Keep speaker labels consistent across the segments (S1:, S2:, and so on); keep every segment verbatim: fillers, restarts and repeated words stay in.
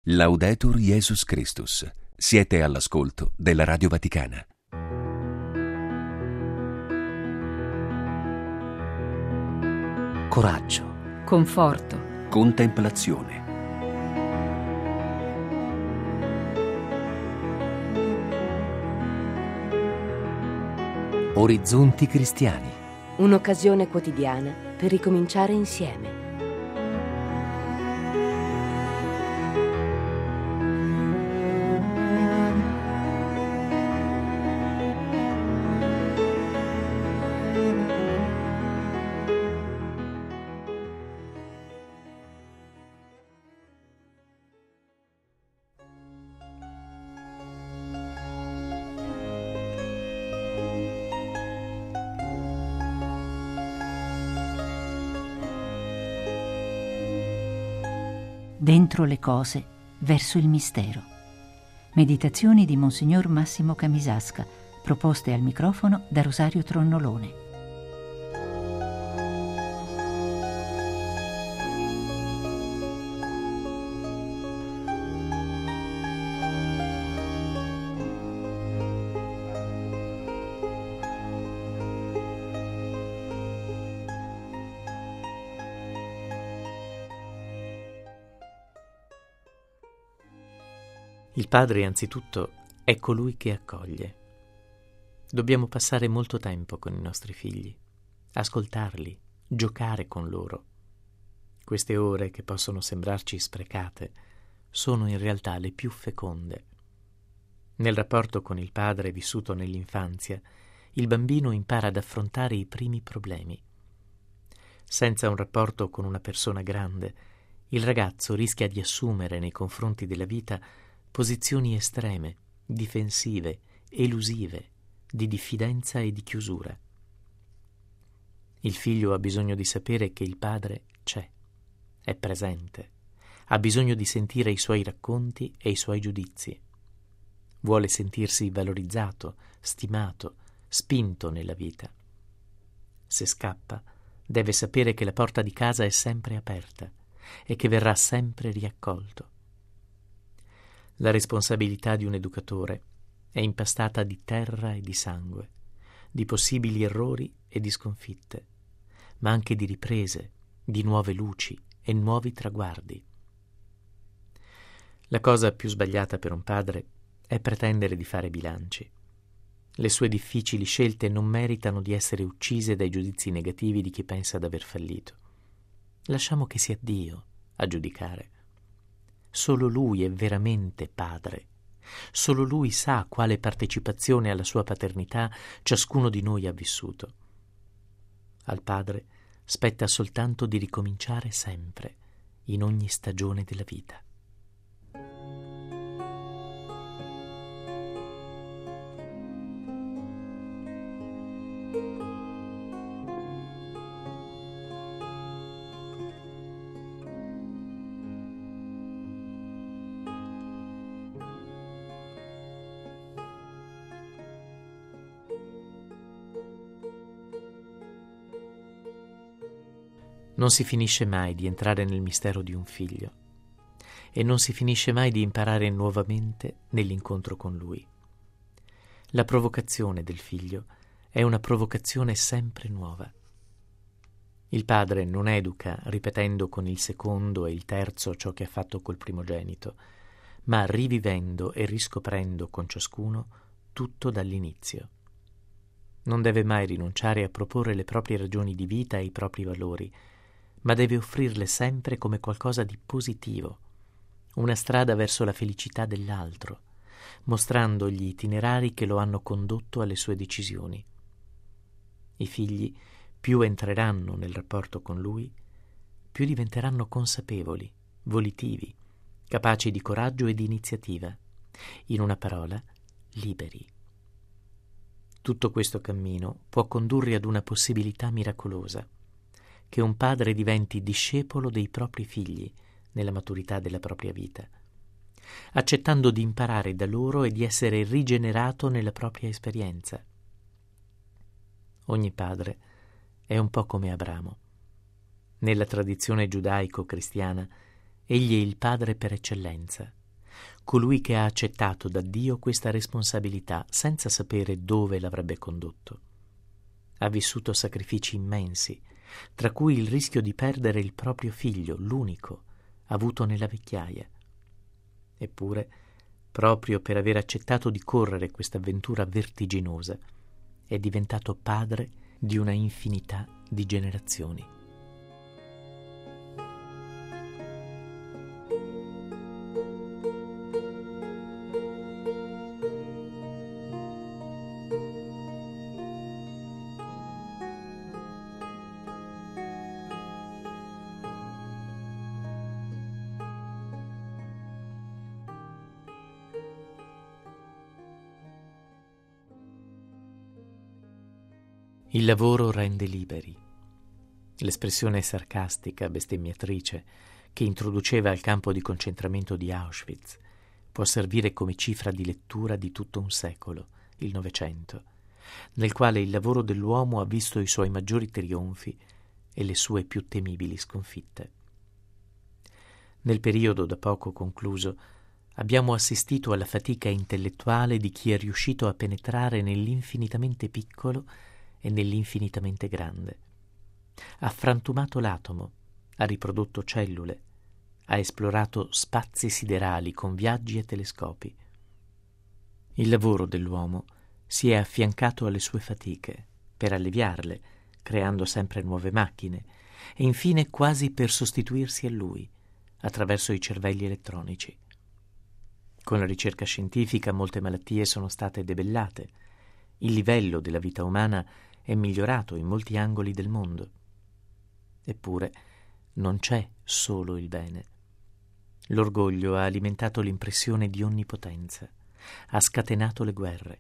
S1: Laudetur Jesus Christus. Siete all'ascolto della Radio Vaticana.
S2: Coraggio,
S3: conforto,
S1: Contemplazione.
S2: orizzonti cristiani.
S4: Un'occasione quotidiana per ricominciare insieme.
S5: Dentro le cose, verso il mistero. Meditazioni di Monsignor Massimo Camisasca, proposte al microfono da Rosario Tronnolone.
S6: Il padre, anzitutto, è colui che accoglie. Dobbiamo passare molto tempo con i nostri figli, ascoltarli, giocare con loro. Queste ore, che possono sembrarci sprecate, sono in realtà le più feconde. Nel rapporto con il padre vissuto nell'infanzia, il bambino impara ad affrontare i primi problemi. Senza un rapporto con una persona grande, il ragazzo rischia di assumere nei confronti della vita posizioni estreme, difensive, elusive, di diffidenza e di chiusura. Il figlio ha bisogno di sapere che il padre c'è, è presente, ha bisogno di sentire i suoi racconti e i suoi giudizi. Vuole sentirsi valorizzato, stimato, spinto nella vita. Se scappa, deve sapere che la porta di casa è sempre aperta e che verrà sempre riaccolto. La responsabilità di un educatore è impastata di terra e di sangue, di possibili errori e di sconfitte, ma anche di riprese, di nuove luci e nuovi traguardi. La cosa più sbagliata per un padre è pretendere di fare bilanci. Le sue difficili scelte non meritano di essere uccise dai giudizi negativi di chi pensa d'aver fallito. Lasciamo che sia Dio a giudicare. Solo Lui è veramente padre. Solo Lui sa quale partecipazione alla sua paternità ciascuno di noi ha vissuto. Al padre spetta soltanto di ricominciare sempre, in ogni stagione della vita. Non si finisce mai di entrare nel mistero di un figlio e non si finisce mai di imparare nuovamente nell'incontro con lui. La provocazione del figlio è una provocazione sempre nuova. Il padre non educa ripetendo con il secondo e il terzo ciò che ha fatto col primogenito, ma rivivendo e riscoprendo con ciascuno tutto dall'inizio. Non deve mai rinunciare a proporre le proprie ragioni di vita e i propri valori, ma deve offrirle sempre come qualcosa di positivo, una strada verso la felicità dell'altro, mostrando gli itinerari che lo hanno condotto alle sue decisioni. I figli più entreranno nel rapporto con lui, più diventeranno consapevoli, volitivi, capaci di coraggio e di iniziativa, in una parola, liberi. Tutto questo cammino può condurre ad una possibilità miracolosa, che un padre diventi discepolo dei propri figli nella maturità della propria vita, accettando di imparare da loro e di essere rigenerato nella propria esperienza. Ogni padre è un po' come Abramo. Nella tradizione giudaico-cristiana Egli è il padre per eccellenza, colui che ha accettato da Dio questa responsabilità senza sapere dove l'avrebbe condotto. Ha vissuto sacrifici immensi, tra cui il rischio di perdere il proprio figlio, l'unico, avuto nella vecchiaia. Eppure, proprio per aver accettato di correre questa avventura vertiginosa, è diventato padre di una infinità di generazioni. Il lavoro rende liberi. L'espressione sarcastica, bestemmiatrice, che introduceva al campo di concentramento di Auschwitz, può servire come cifra di lettura di tutto un secolo, il Novecento, nel quale il lavoro dell'uomo ha visto i suoi maggiori trionfi e le sue più temibili sconfitte. Nel periodo da poco concluso, abbiamo assistito alla fatica intellettuale di chi è riuscito a penetrare nell'infinitamente piccolo e nell'infinitamente grande. Ha frantumato l'atomo, ha riprodotto cellule, ha esplorato spazi siderali con viaggi e telescopi. Il lavoro dell'uomo si è affiancato alle sue fatiche per alleviarle, creando sempre nuove macchine e infine quasi per sostituirsi a lui attraverso i cervelli elettronici. Con la ricerca scientifica molte malattie sono state debellate. Il livello della vita umana è migliorato in molti angoli del mondo. Eppure non c'è solo il bene. L'orgoglio ha alimentato l'impressione di onnipotenza, ha scatenato le guerre.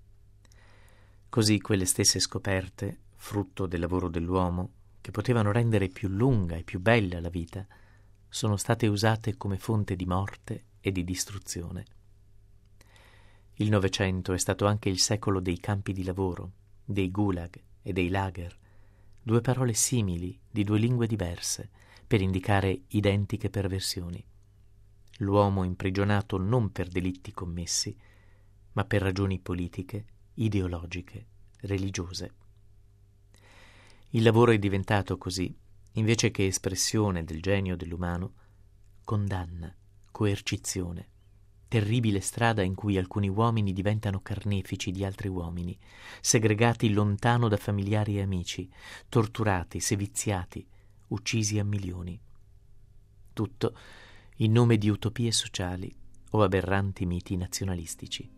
S6: Così quelle stesse scoperte, frutto del lavoro dell'uomo, che potevano rendere più lunga e più bella la vita, sono state usate come fonte di morte e di distruzione. Il Novecento è stato anche il secolo dei campi di lavoro, dei gulag e dei lager, due parole simili di due lingue diverse per indicare identiche perversioni. L'uomo imprigionato non per delitti commessi, ma per ragioni politiche, ideologiche, religiose. Il lavoro è diventato così, invece che espressione del genio dell'umano, condanna, coercizione, terribile strada in cui alcuni uomini diventano carnefici di altri uomini, segregati lontano da familiari e amici, torturati, seviziati, uccisi a milioni. Tutto in nome di utopie sociali o aberranti miti nazionalistici.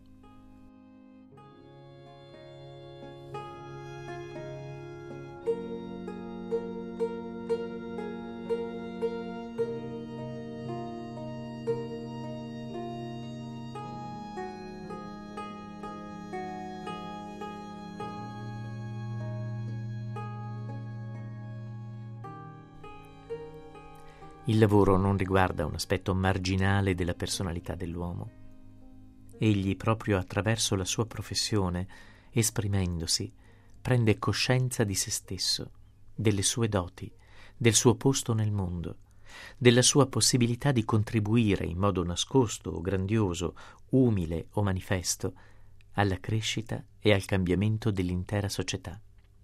S6: Il lavoro non riguarda un aspetto marginale della personalità dell'uomo. Egli, proprio attraverso la sua professione, esprimendosi, prende coscienza di se stesso, delle sue doti, del suo posto nel mondo, della sua possibilità di contribuire in modo nascosto o grandioso, umile o manifesto, alla crescita e al cambiamento dell'intera società.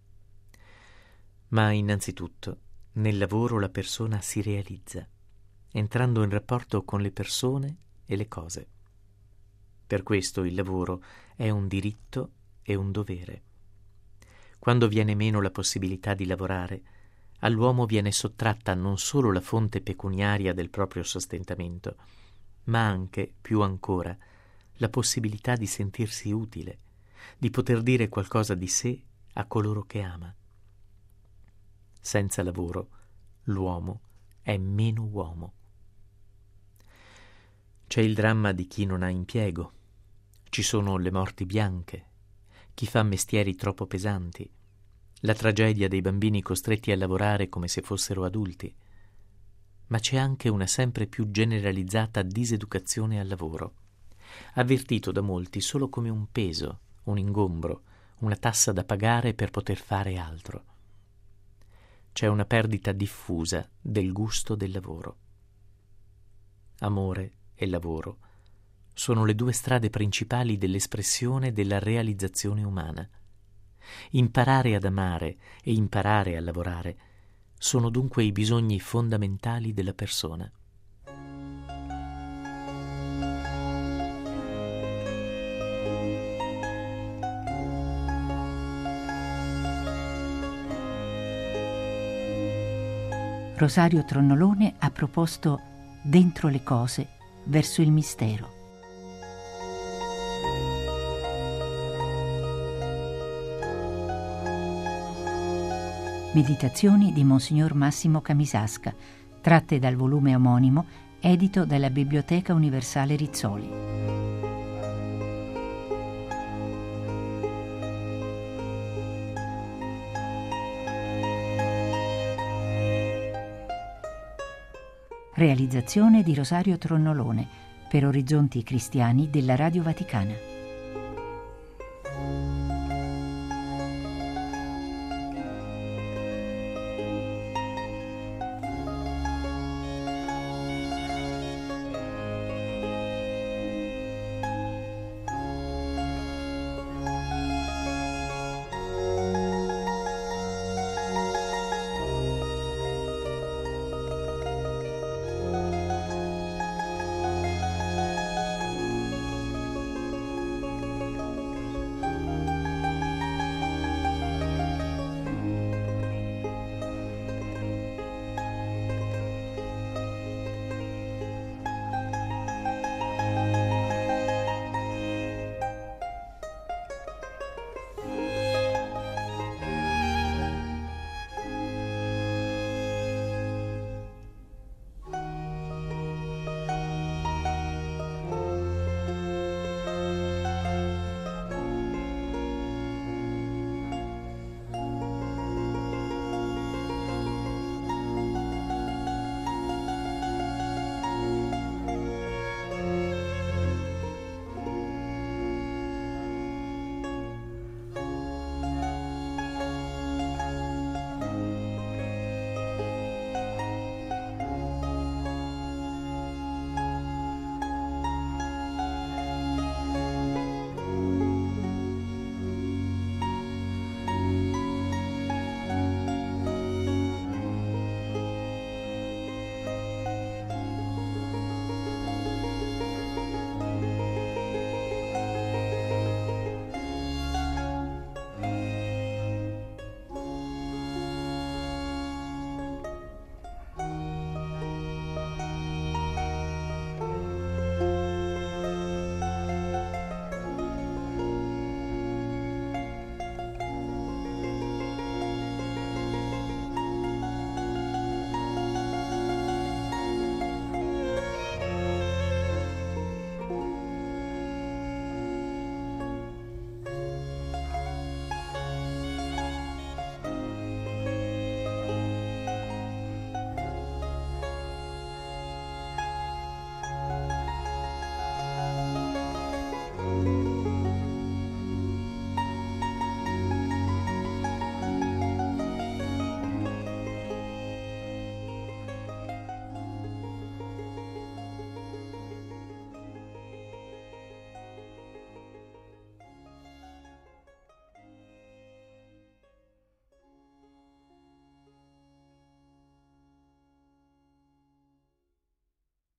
S6: Ma innanzitutto, nel lavoro la persona si realizza, entrando in rapporto con le persone e le cose. Per questo il lavoro è un diritto e un dovere. Quando viene meno la possibilità di lavorare, all'uomo viene sottratta non solo la fonte pecuniaria del proprio sostentamento, ma anche, più ancora, la possibilità di sentirsi utile, di poter dire qualcosa di sé a coloro che ama. Senza lavoro, l'uomo è meno uomo. C'è il dramma di chi non ha impiego. Ci sono le morti bianche, chi fa mestieri troppo pesanti, la tragedia dei bambini costretti a lavorare come se fossero adulti. Ma c'è anche una sempre più generalizzata diseducazione al lavoro, avvertito da molti solo come un peso, un ingombro, una tassa da pagare per poter fare altro. C'è una perdita diffusa del gusto del lavoro. amore e lavoro, sono le due strade principali dell'espressione della realizzazione umana. Imparare ad amare e imparare a lavorare sono dunque i bisogni fondamentali della persona.
S5: Rosario Tronnolone ha proposto Dentro le cose, verso il mistero. Meditazioni di Monsignor Massimo Camisasca, tratte dal volume omonimo, edito dalla Biblioteca Universale Rizzoli. Realizzazione di Rosario Tronnolone per Orizzonti Cristiani della Radio Vaticana.